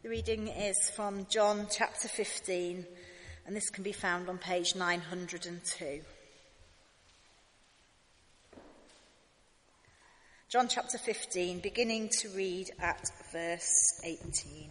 The reading is from John chapter 15, and this can be found on page 902. John chapter 15, beginning to read at verse 18.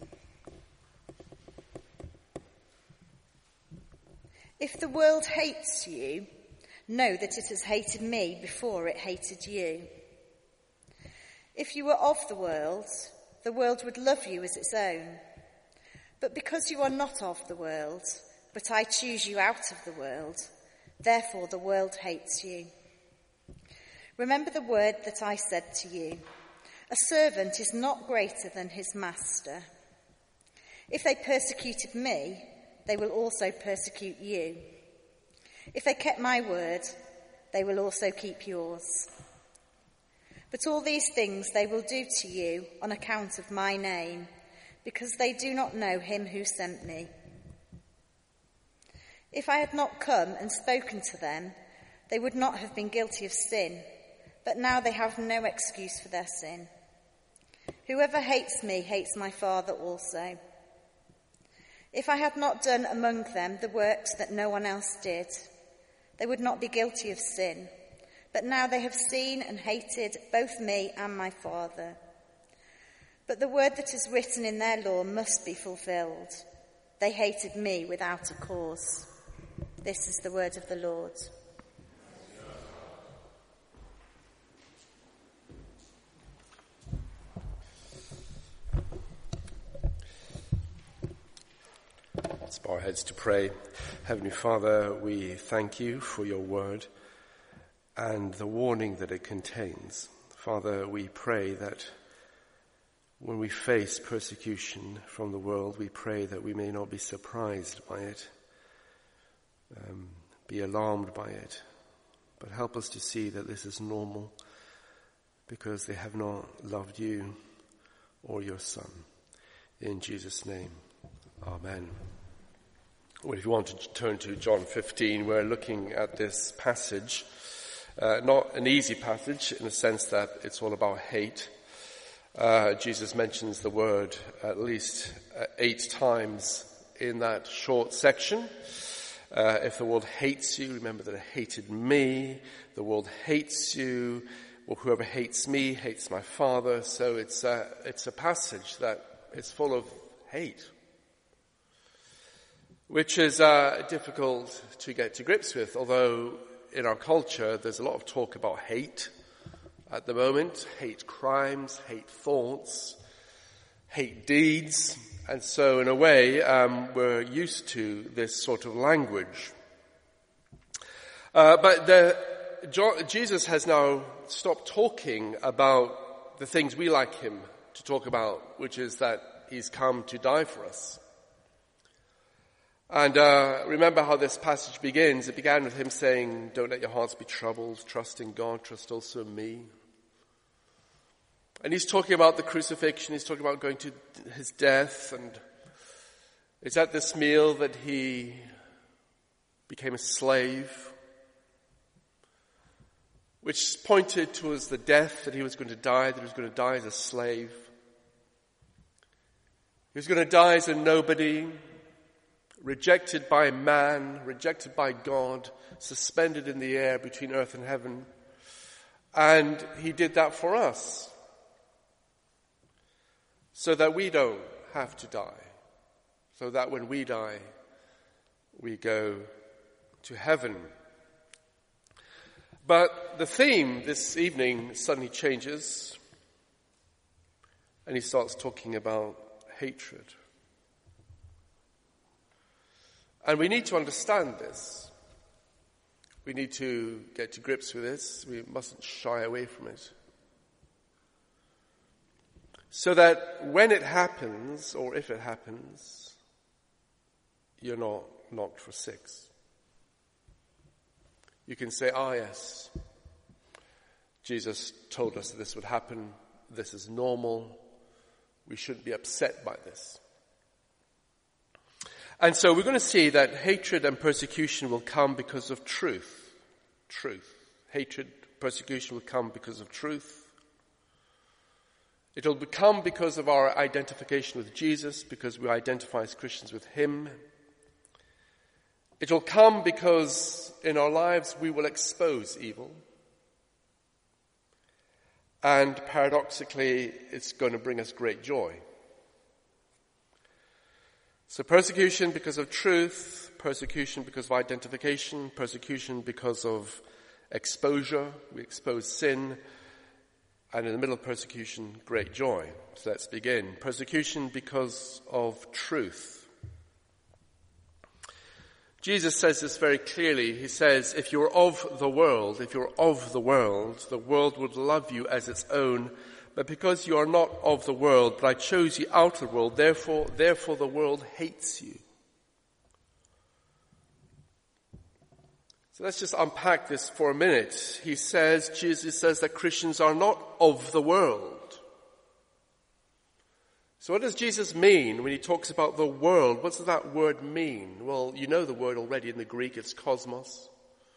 If the world hates you, know that it has hated me before it hated you. If you were of the world would love you as its own. But because you are not of the world, but I choose you out of the world, therefore the world hates you. Remember the word that I said to you. A servant is not greater than his master. If they persecuted me, they will also persecute you. If they kept my word, they will also keep yours. But all these things they will do to you on account of my name, because they do not know him who sent me. If I had not come and spoken to them, they would not have been guilty of sin, but now they have no excuse for their sin. Whoever hates me hates my Father also. If I had not done among them the works that no one else did, they would not be guilty of sin. But now they have seen and hated both me and my Father. But the word that is written in their law must be fulfilled. They hated me without a cause. This is the word of the Lord. Let's bow our heads to pray. Heavenly Father, we thank you for your word and the warning that it contains. Father, we pray that when we face persecution from the world, we pray that we may not be surprised by it, be alarmed by it, but help us to see that this is normal because they have not loved you or your Son. In Jesus' name, amen. Well, if you want to turn to John 15, we're looking at this passage. Not an easy passage in the sense that it's all about hate. Jesus mentions the word at least 8 times in that short section. If the world hates you, remember that it hated me. The world hates you. Well, whoever hates me hates my Father. So it's a passage that is full of hate, which is difficult to get to grips with, although in our culture there's a lot of talk about hate at the moment, hate crimes, hate thoughts, hate deeds, and so in a way we're used to this sort of language. But Jesus has now stopped talking about the things we like him to talk about, which is that he's come to die for us. And remember how this passage begins. It began with him saying, don't let your hearts be troubled, trust in God, trust also in me. And he's talking about the crucifixion, he's talking about going to his death, and it's at this meal that he became a slave, which pointed towards the death that he was going to die, that he was going to die as a slave. He was going to die as a nobody, rejected by man, rejected by God, suspended in the air between earth and heaven. And he did that for us, so that we don't have to die, so that when we die, we go to heaven. But the theme this evening suddenly changes, and he starts talking about hatred. And we need to understand this. We need to get to grips with this. We mustn't shy away from it. So that when it happens, or if it happens, you're not knocked for 6. You can say, yes, Jesus told us that this would happen. This is normal. We shouldn't be upset by this. And so we're going to see that hatred and persecution will come because of truth. Truth. Hatred, persecution will come because of truth. It'll become because of our identification with Jesus, because we identify as Christians with him. It'll come because in our lives we will expose evil. And paradoxically, it's going to bring us great joy. So persecution because of truth, persecution because of identification, persecution because of exposure. We expose sin. And in the middle of persecution, great joy. So let's begin. Persecution because of truth. Jesus says this very clearly. He says, if you're of the world, the world would love you as its own. But because you are not of the world, but I chose you out of the world, therefore the world hates you. So let's just unpack this for a minute. Jesus says that Christians are not of the world. So what does Jesus mean when he talks about the world? What does that word mean? Well, you know the word already in the Greek, it's cosmos.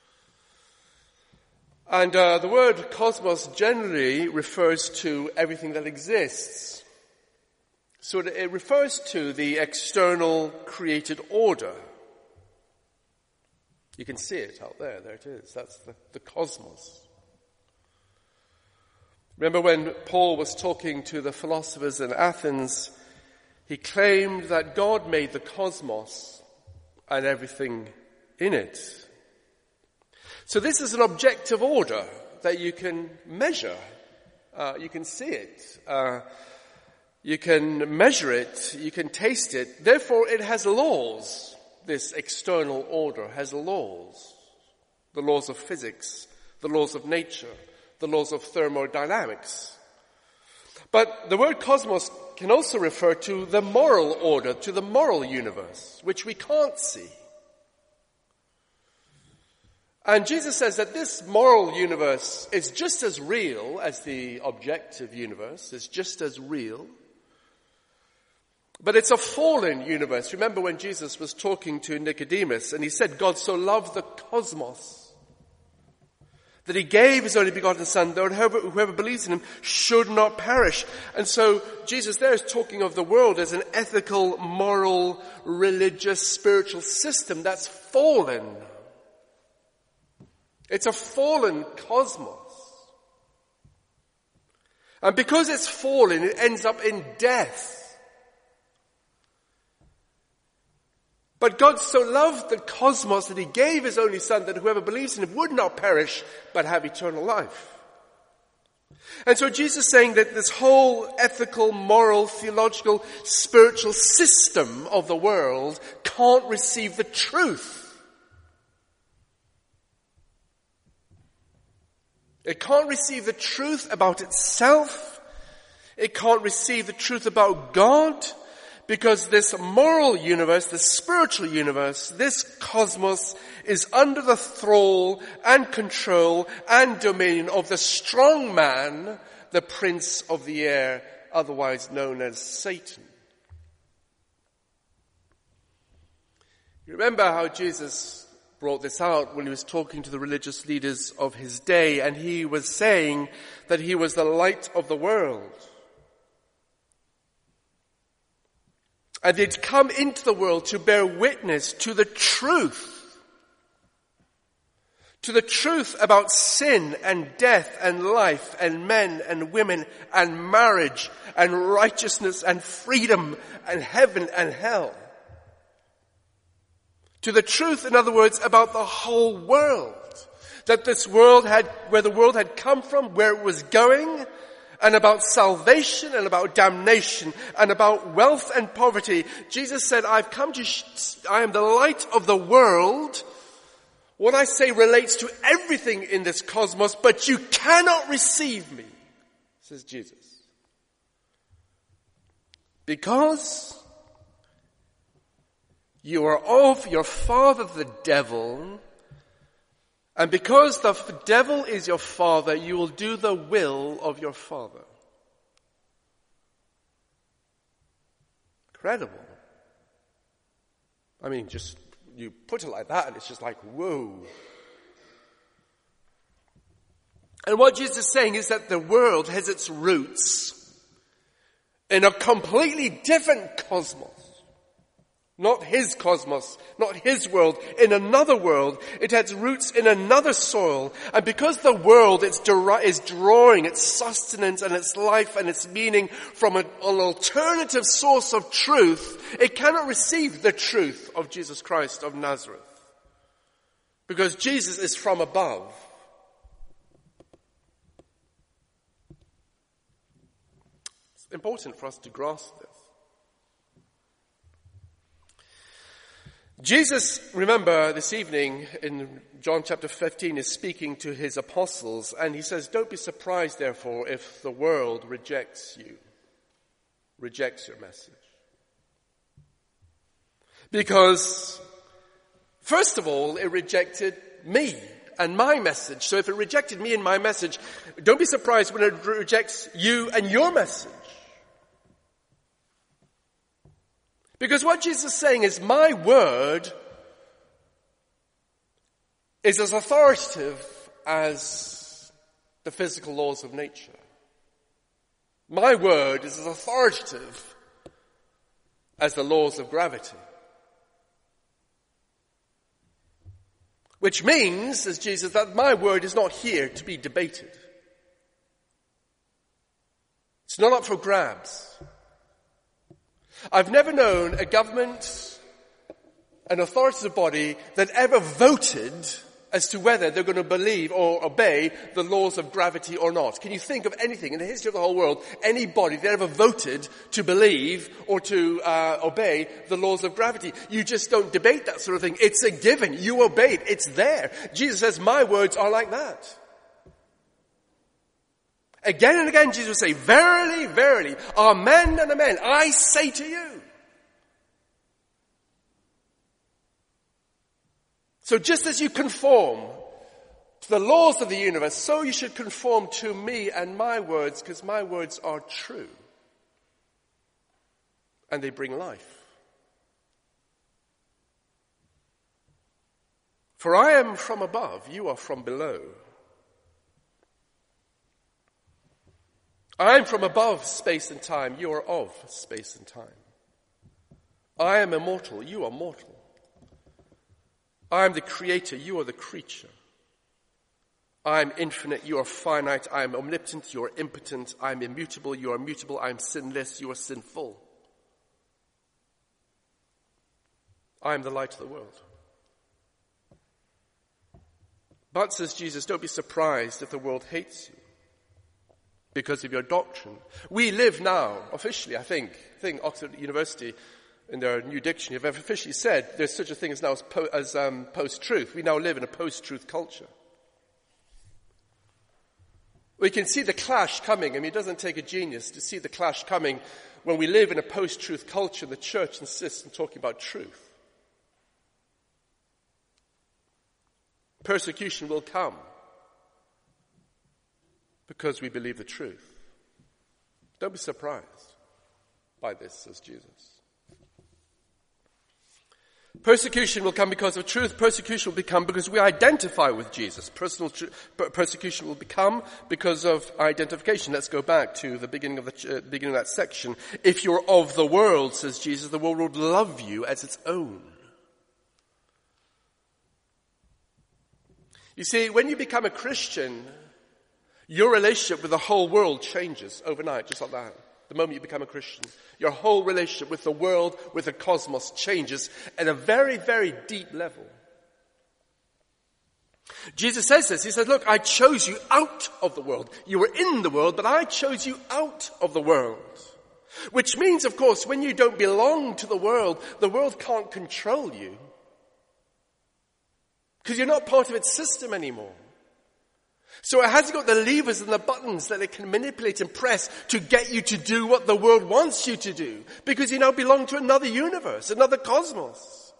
And the word cosmos generally refers to everything that exists. So it refers to the external created order. You can see it out there. There it is. That's the cosmos. Remember when Paul was talking to the philosophers in Athens, he claimed that God made the cosmos and everything in it. So this is an objective order that you can measure. You can see it. You can measure it. You can taste it. Therefore, it has laws. This external order has laws. The laws of physics, the laws of nature, the laws of thermodynamics. But the word cosmos can also refer to the moral order, to the moral universe, which we can't see. And Jesus says that this moral universe is just as real as the objective universe, is just as real. But it's a fallen universe. Remember when Jesus was talking to Nicodemus and he said, God so loved the cosmos that he gave his only begotten Son, that whoever believes in him should not perish. And so Jesus there is talking of the world as an ethical, moral, religious, spiritual system that's fallen. It's a fallen cosmos. And because it's fallen, it ends up in death. But God so loved the cosmos that he gave his only Son that whoever believes in him would not perish but have eternal life. And so Jesus is saying that this whole ethical, moral, theological, spiritual system of the world can't receive the truth. It can't receive the truth about itself. It can't receive the truth about God. Because this moral universe, this spiritual universe, this cosmos is under the thrall and control and dominion of the strong man, the prince of the air, otherwise known as Satan. You remember how Jesus brought this out when he was talking to the religious leaders of his day, and he was saying that he was the light of the world. And they'd come into the world to bear witness to the truth about sin and death and life and men and women and marriage and righteousness and freedom and heaven and hell. To the truth, in other words, about the whole world. That this world where the world had come from, where it was going, and about salvation and about damnation and about wealth and poverty. Jesus said, I am the light of the world. What I say relates to everything in this cosmos, but you cannot receive me, says Jesus. Because you are of your father the devil, and because the devil is your father, you will do the will of your father. Incredible. I mean, just, you put it like that and it's just like, whoa. And what Jesus is saying is that the world has its roots in a completely different cosmos. Not his cosmos, not his world, in another world. It has roots in another soil. And because the world is drawing its sustenance and its life and its meaning from an alternative source of truth, it cannot receive the truth of Jesus Christ of Nazareth. Because Jesus is from above. It's important for us to grasp this. Jesus, remember, this evening in John chapter 15 is speaking to his apostles, and he says, don't be surprised, therefore, if the world rejects you, rejects your message. Because, first of all, it rejected me and my message. So if it rejected me and my message, don't be surprised when it rejects you and your message. Because what Jesus is saying is, my word is as authoritative as the physical laws of nature. My word is as authoritative as the laws of gravity. Which means, says Jesus, that my word is not here to be debated. It's not up for grabs. I've never known a government, an authoritative body that ever voted as to whether they're going to believe or obey the laws of gravity or not. Can you think of anything in the history of the whole world, any body that ever voted to believe or to obey the laws of gravity? You just don't debate that sort of thing. It's a given. You obey it. It's there. Jesus says, my words are like that. Again and again, Jesus will say, verily, verily, amen and amen, I say to you. So just as you conform to the laws of the universe, so you should conform to me and my words, because my words are true. And they bring life. For I am from above, you are from below. I am from above space and time, you are of space and time. I am immortal, you are mortal. I am the creator, you are the creature. I am infinite, you are finite. I am omnipotent, you are impotent. I am immutable, you are mutable. I am sinless, you are sinful. I am the light of the world. But, says Jesus, don't be surprised if the world hates you because of your doctrine. We live now, officially, I think Oxford University, in their new dictionary, have officially said there's such a thing as now as post-truth. We now live in a post-truth culture. We can see the clash coming. I mean, it doesn't take a genius to see the clash coming when we live in a post-truth culture and the church insists on talking about truth. Persecution will come because we believe the truth. Don't be surprised by this, says Jesus. Persecution will come because of truth. Persecution will become because we identify with Jesus. Persecution will become because of identification. Let's go back to the beginning of that section. If you're of the world, says Jesus, the world will love you as its own. You see, when you become a Christian, your relationship with the whole world changes overnight, just like that. The moment you become a Christian, your whole relationship with the world, with the cosmos, changes at a very, very deep level. Jesus says this. He says, look, I chose you out of the world. You were in the world, but I chose you out of the world. Which means, of course, when you don't belong to the world can't control you. Because you're not part of its system anymore. So it hasn't got the levers and the buttons that it can manipulate and press to get you to do what the world wants you to do. Because you now belong to another universe, another cosmos.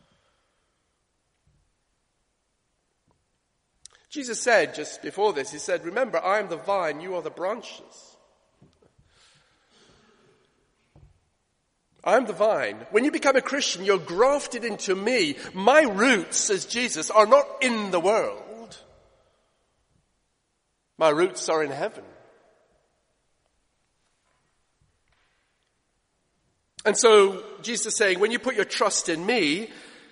Jesus said just before this, he said, remember, I am the vine, you are the branches. I am the vine. When you become a Christian, you're grafted into me. My roots, says Jesus, are not in the world. My roots are in heaven. And so Jesus is saying, when you put your trust in me,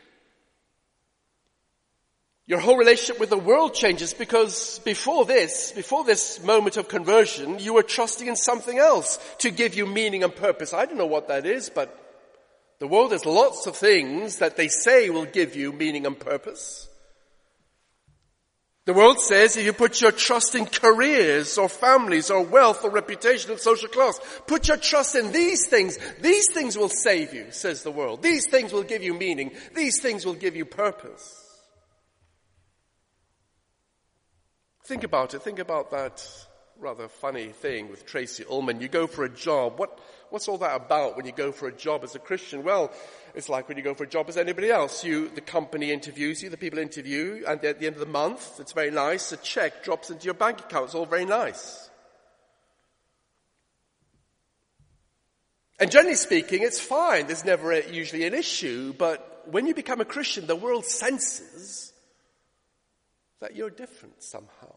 your whole relationship with the world changes, because before this moment of conversion, you were trusting in something else to give you meaning and purpose. I don't know what that is, but the world has lots of things that they say will give you meaning and purpose. The world says if you put your trust in careers or families or wealth or reputation or social class, put your trust in these things will save you, says the world. These things will give you meaning. These things will give you purpose. Think about it. Think about that rather funny thing with Tracy Ullman. You go for a job. What's all that about when you go for a job as a Christian? Well, it's like when you go for a job as anybody else. The company interviews you, the people interview you, and at the end of the month, it's very nice, a check drops into your bank account. It's all very nice. And generally speaking, it's fine. There's never usually an issue. But when you become a Christian, the world senses that you're different somehow.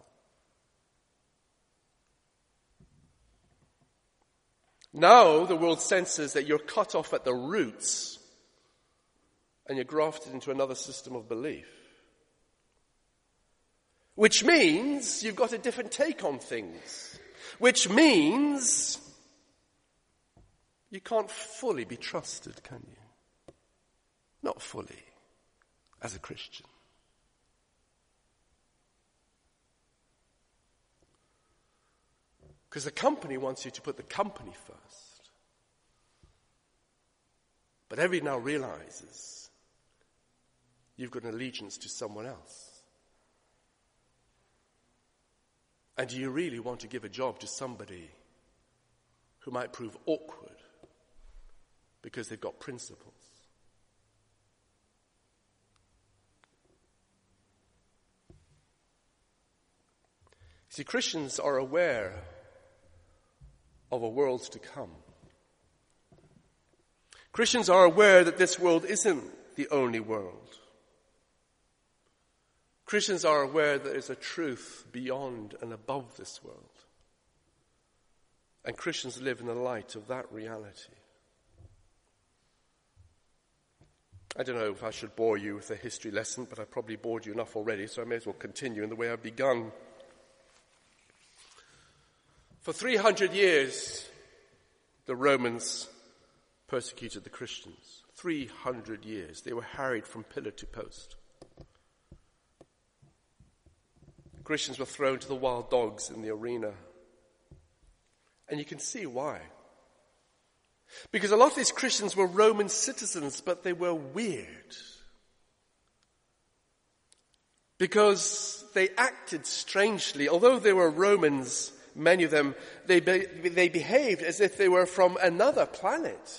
Now the world senses that you're cut off at the roots and you're grafted into another system of belief. Which means you've got a different take on things. Which means you can't fully be trusted, can you? Not fully, as a Christian. Because the company wants you to put the company first. But everybody now realizes you've got an allegiance to someone else. And do you really want to give a job to somebody who might prove awkward because they've got principles? See, Christians are aware of a world to come. Christians are aware that this world isn't the only world. Christians are aware that there's a truth beyond and above this world. And Christians live in the light of that reality. I don't know if I should bore you with a history lesson, but I probably bored you enough already, so I may as well continue in the way I've begun. For 300 years, the Romans persecuted the Christians. 300 years. They were harried from pillar to post. Christians were thrown to the wild dogs in the arena. And you can see why. Because a lot of these Christians were Roman citizens, but they were weird. Because they acted strangely. Although they were Romans, many of them, they behaved as if they were from another planet.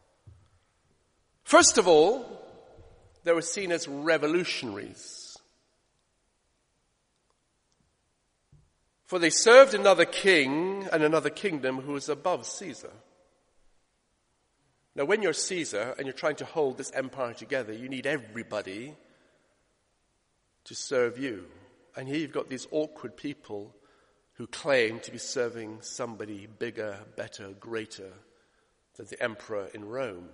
First of all, they were seen as revolutionaries. For they served another king and another kingdom who was above Caesar. Now, when you're Caesar and you're trying to hold this empire together, you need everybody to serve you. And here you've got these awkward people who claim to be serving somebody bigger, better, greater than the emperor in Rome.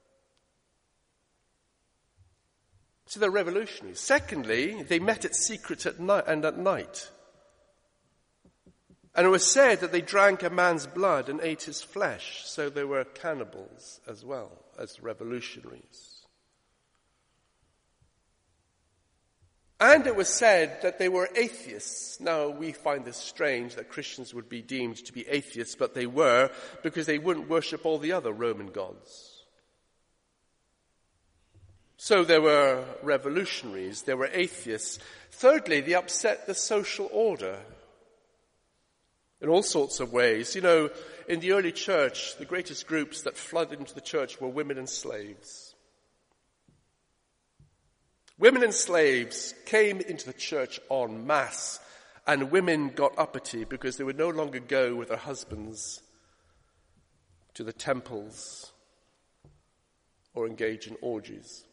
So they're revolutionaries. Secondly, they met at secret at night. And it was said that they drank a man's blood and ate his flesh, so they were cannibals as well as revolutionaries. And it was said that they were atheists. Now, we find this strange that Christians would be deemed to be atheists, but they were, because they wouldn't worship all the other Roman gods. So there were revolutionaries, there were atheists. Thirdly, they upset the social order in all sorts of ways. You know, in the early church, the greatest groups that flooded into the church were women and slaves. Women and slaves came into the church en masse, and women got uppity because they would no longer go with their husbands to the temples or engage in orgies.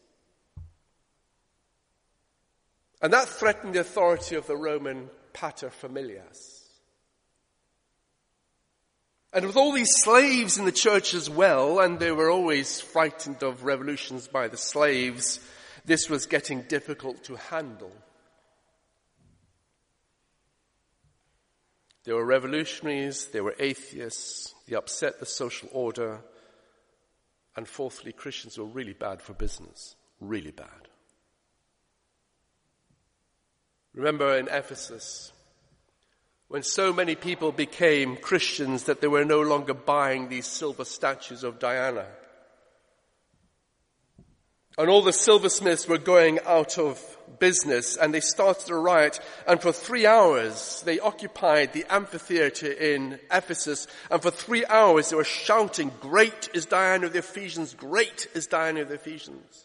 And that threatened the authority of the Roman pater familias. And with all these slaves in the church as well, and they were always frightened of revolutions by the slaves, this was getting difficult to handle. There were revolutionaries, there were atheists, they upset the social order, and fourthly, Christians were really bad for business, really bad. Remember in Ephesus, when so many people became Christians that they were no longer buying these silver statues of Diana. And all the silversmiths were going out of business, and they started a riot, and for 3 hours they occupied the amphitheater in Ephesus, and for 3 hours they were shouting, "Great is Diana of the Ephesians, great is Diana of the Ephesians."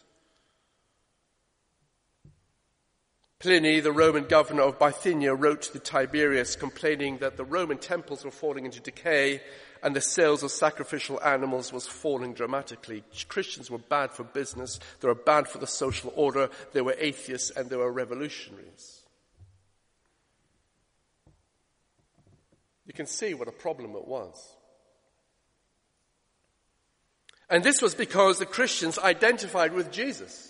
Pliny, the Roman governor of Bithynia, wrote to Tiberius complaining that the Roman temples were falling into decay and the sales of sacrificial animals was falling dramatically. Christians were bad for business, they were bad for the social order, they were atheists, and they were revolutionaries. You can see what a problem it was. And this was because the Christians identified with Jesus.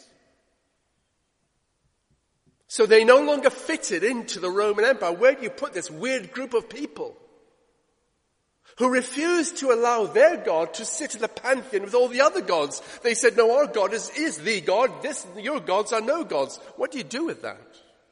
So they no longer fitted into the Roman Empire. Where do you put this weird group of people who refused to allow their God to sit in the pantheon with all the other gods? They said, no, our God is the God. Your gods are no gods. What do you do with that?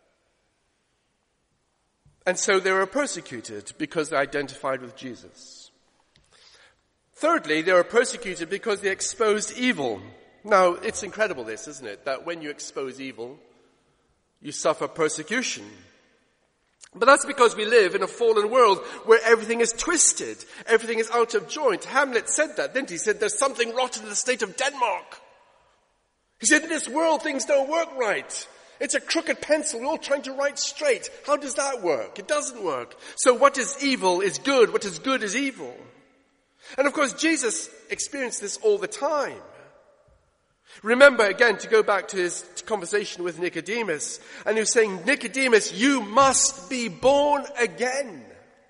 And so they were persecuted because they identified with Jesus. Thirdly, they were persecuted because they exposed evil. Now, it's incredible this, isn't it? That when you expose evil, you suffer persecution. But that's because we live in a fallen world where everything is twisted. Everything is out of joint. Hamlet said that, didn't he? He said, there's something rotten in the state of Denmark. He said, in this world things don't work right. It's a crooked pencil. We're all trying to write straight. How does that work? It doesn't work. So what is evil is good. What is good is evil. And of course, Jesus experienced this all the time. Remember, again, to go back to his conversation with Nicodemus, and he was saying, Nicodemus, you must be born again.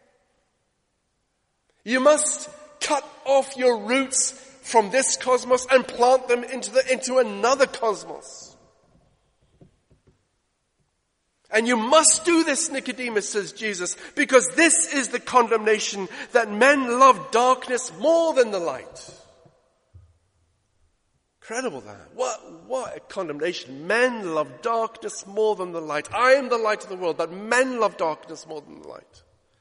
You must cut off your roots from this cosmos and plant them into another cosmos. And you must do this, Nicodemus, says Jesus, because this is the condemnation that men love darkness more than the light. Incredible that. What a condemnation. Men love darkness more than the light. I am the light of the world, but men love darkness more than the light.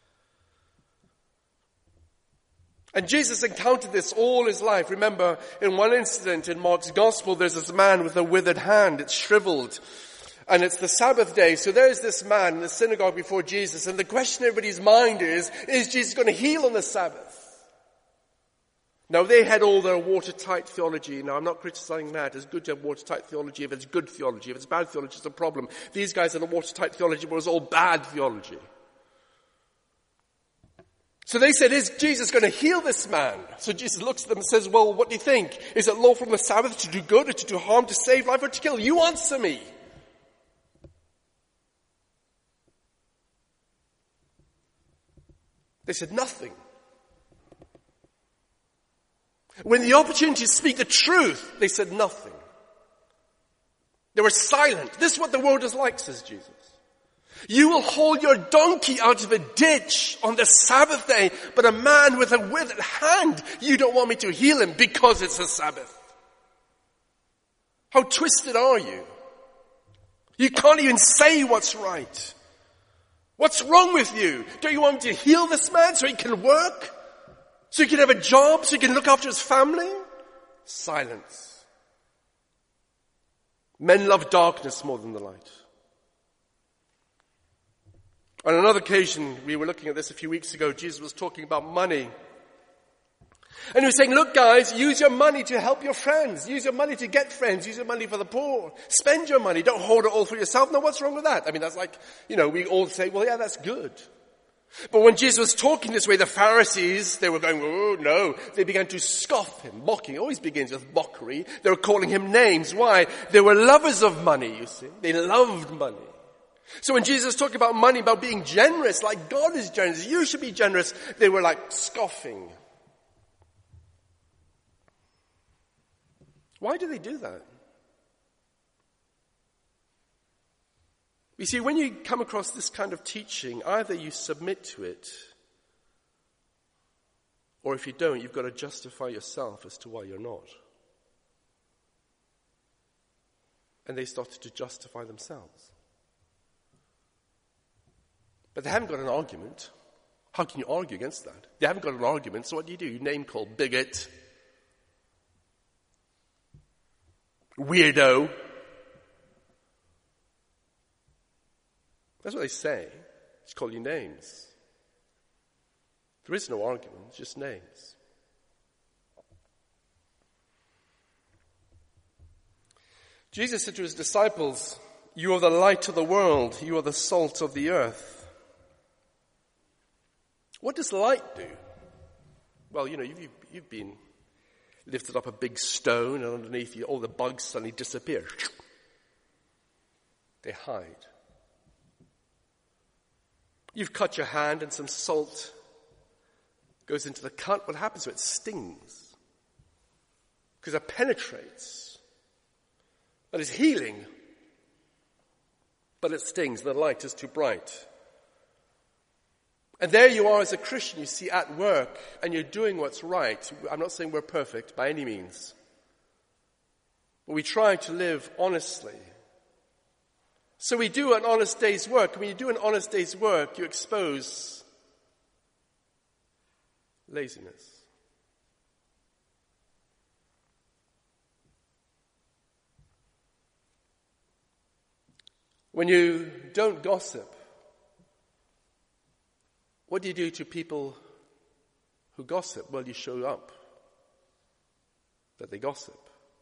And Jesus encountered this all his life. Remember, in one incident in Mark's Gospel, there's this man with a withered hand. It's shriveled. And it's the Sabbath day. So there's this man in the synagogue before Jesus. And the question in everybody's mind is Jesus going to heal on the Sabbath? Now, they had all their watertight theology. Now, I'm not criticizing that. It's good to have watertight theology if it's good theology. If it's bad theology, it's a problem. These guys had a watertight theology, but it was all bad theology. So they said, is Jesus going to heal this man? So Jesus looks at them and says, well, what do you think? Is it lawful on the Sabbath to do good or to do harm, to save life or to kill? You answer me. They said nothing. When the opportunity to speak the truth, they said nothing. They were silent. This is what the world is like, says Jesus. You will haul your donkey out of a ditch on the Sabbath day, but a man with a withered hand, you don't want me to heal him because it's a Sabbath. How twisted are you? You can't even say what's right. What's wrong with you? Don't you want me to heal this man so he can work? So he can have a job, so he can look after his family? Silence. Men love darkness more than the light. On another occasion, we were looking at this a few weeks ago, Jesus was talking about money. And he was saying, look guys, use your money to help your friends. Use your money to get friends. Use your money for the poor. Spend your money. Don't hold it all for yourself. Now what's wrong with that? I mean, that's like, we all say, well, yeah, that's good. But when Jesus was talking this way, the Pharisees, they were going, oh no. They began to scoff him, mocking. It always begins with mockery. They were calling him names. Why? They were lovers of money, you see. They loved money. So when Jesus was talking about money, about being generous, like God is generous, you should be generous, they were like scoffing. Why do they do that? You see, when you come across this kind of teaching, either you submit to it, or if you don't, you've got to justify yourself as to why you're not. And they started to justify themselves. But they haven't got an argument. How can you argue against that? They haven't got an argument, so what do? You name call bigot, weirdo. That's what they say. Just call you names. There is no argument, it's just names. Jesus said to his disciples, "You are the light of the world, you are the salt of the earth." What does light do? Well, you've been lifted up a big stone and underneath you all the bugs suddenly disappear. They hide. You've cut your hand and some salt goes into the cut. What happens to it? It stings. Because it penetrates. That is healing. But it stings. The light is too bright. And there you are as a Christian, you see, at work, and you're doing what's right. I'm not saying we're perfect by any means. But we try to live honestly. So we do an honest day's work. When you do an honest day's work, you expose laziness. When you don't gossip, what do you do to people who gossip? Well, you show up that they gossip.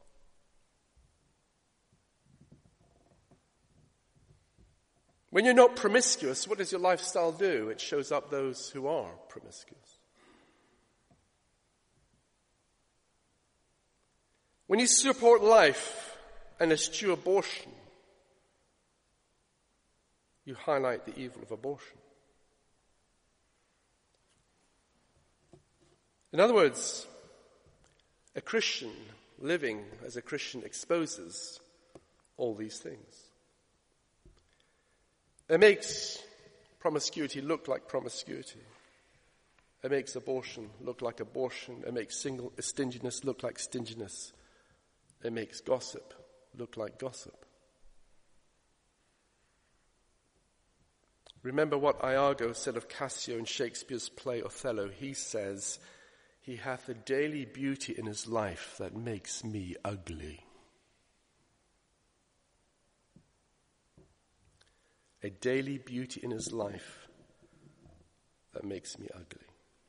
When you're not promiscuous, what does your lifestyle do? It shows up those who are promiscuous. When you support life and eschew abortion, you highlight the evil of abortion. In other words, a Christian living as a Christian exposes all these things. It makes promiscuity look like promiscuity. It makes abortion look like abortion. It makes stinginess look like stinginess. It makes gossip look like gossip. Remember what Iago said of Cassio in Shakespeare's play Othello. He says, "He hath a daily beauty in his life that makes me ugly." A daily beauty in his life that makes me ugly.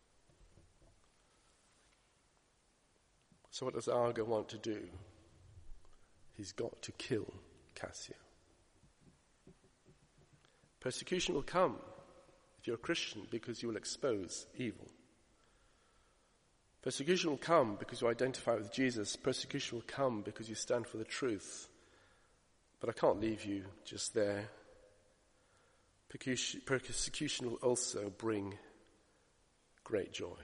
So what does Iago want to do? He's got to kill Cassio. Persecution will come if you're a Christian because you will expose evil. Persecution will come because you identify with Jesus. Persecution will come because you stand for the truth. But I can't leave you just there. Persecution will also bring great joy.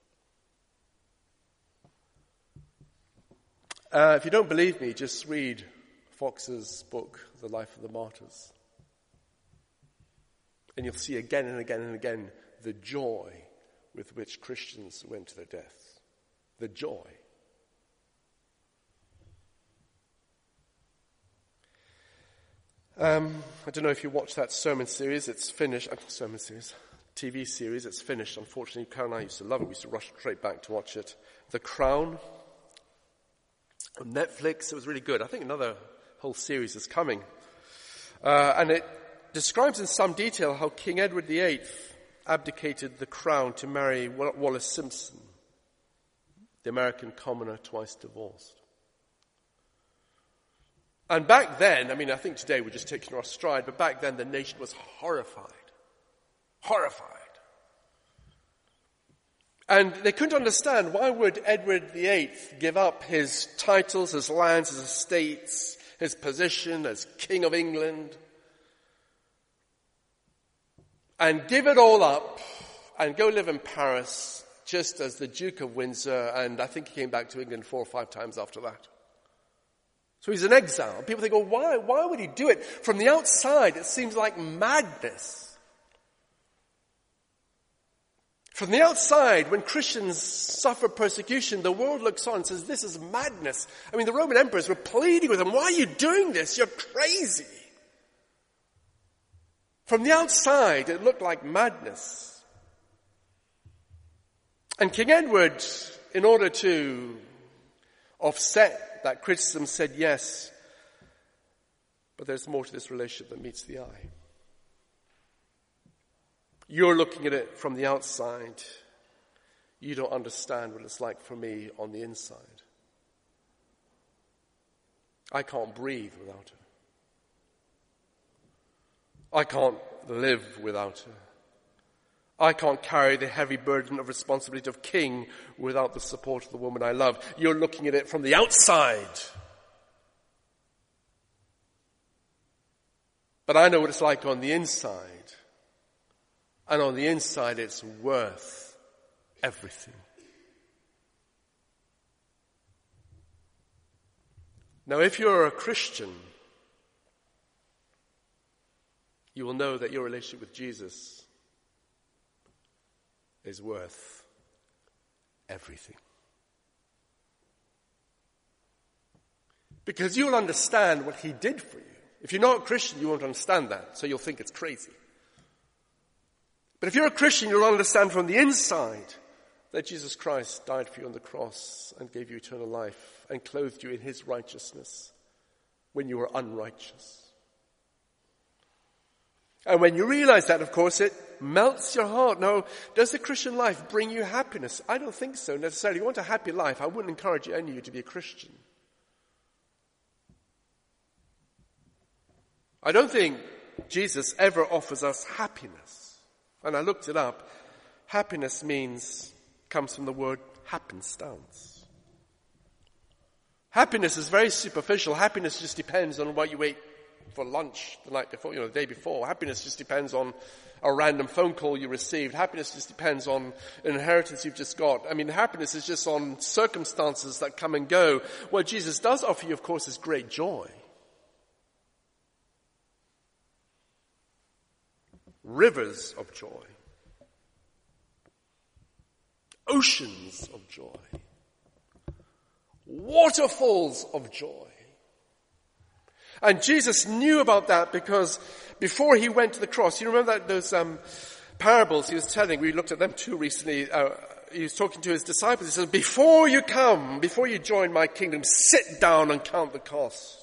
If you don't believe me, just read Fox's book, The Life of the Martyrs. And you'll see again and again and again the joy with which Christians went to their death. The joy. I don't know if you watched that sermon series. It's finished. TV series. It's finished. Unfortunately, Karen and I used to love it. We used to rush straight back to watch it. The Crown. On Netflix. It was really good. I think another whole series is coming. And it describes in some detail how King Edward VIII abdicated the crown to marry Wallis Simpson, the American commoner twice divorced. And back then, I think today we're just taking our stride, but back then the nation was horrified. Horrified. And they couldn't understand, why would Edward VIII give up his titles, his lands, his estates, his position as King of England, and give it all up and go live in Paris just as the Duke of Windsor, and I think he came back to England 4 or 5 times after that. So he's in exile. People think, oh, why would he do it? From the outside, it seems like madness. From the outside, when Christians suffer persecution, the world looks on and says, this is madness. I mean, the Roman emperors were pleading with him, why are you doing this? You're crazy. From the outside, it looked like madness. And King Edward, in order to offset that criticism, said yes, but there's more to this relationship than meets the eye. You're looking at it from the outside. You don't understand what it's like for me on the inside. I can't breathe without her. I can't live without her. I can't carry the heavy burden of responsibility of king without the support of the woman I love. You're looking at it from the outside. But I know what it's like on the inside. And on the inside, it's worth everything. Now, if you're a Christian, you will know that your relationship with Jesus is worth everything. Because you'll understand what he did for you. If you're not a Christian, you won't understand that, so you'll think it's crazy. But if you're a Christian, you'll understand from the inside that Jesus Christ died for you on the cross and gave you eternal life and clothed you in his righteousness when you were unrighteous. And when you realize that, of course, it melts your heart. Now, does the Christian life bring you happiness? I don't think so necessarily. If you want a happy life, I wouldn't encourage any of you to be a Christian. I don't think Jesus ever offers us happiness. And I looked it up. Happiness comes from the word happenstance. Happiness is very superficial. Happiness just depends on what you ate for lunch the night before, the day before. Happiness just depends on a random phone call you received. Happiness just depends on an inheritance you've just got. I mean, happiness is just on circumstances that come and go. What Jesus does offer you, of course, is great joy. Rivers of joy. Oceans of joy. Waterfalls of joy. And Jesus knew about that because before he went to the cross, you remember that those parables he was telling, we looked at them too recently, he was talking to his disciples, he said, before you join my kingdom, sit down and count the cost.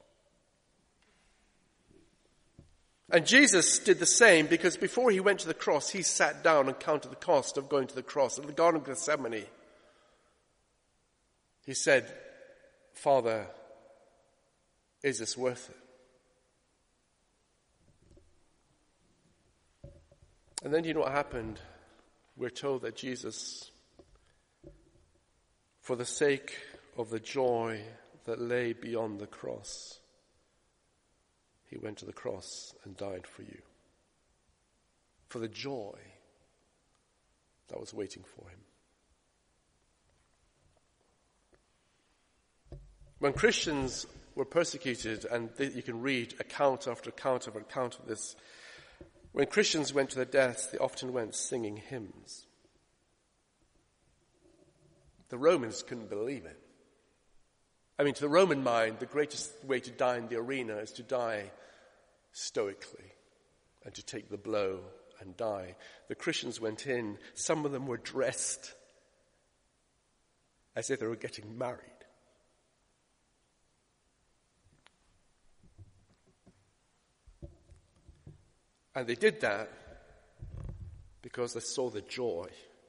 And Jesus did the same because before he went to the cross, he sat down and counted the cost of going to the cross. In the Garden of Gethsemane, he said, Father, is this worth it? And then you know what happened? We're told that Jesus, for the sake of the joy that lay beyond the cross, he went to the cross and died for you. For the joy that was waiting for him. When Christians were persecuted, and you can read account after account of this, when Christians went to their deaths, they often went singing hymns. The Romans couldn't believe it. I mean, to the Roman mind, the greatest way to die in the arena is to die stoically and to take the blow and die. The Christians went in, some of them were dressed as if they were getting married. And they did that because they saw the joy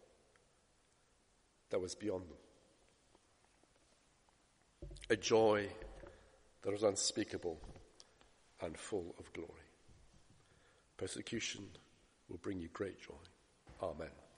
that was beyond them. A joy that was unspeakable and full of glory. Persecution will bring you great joy. Amen.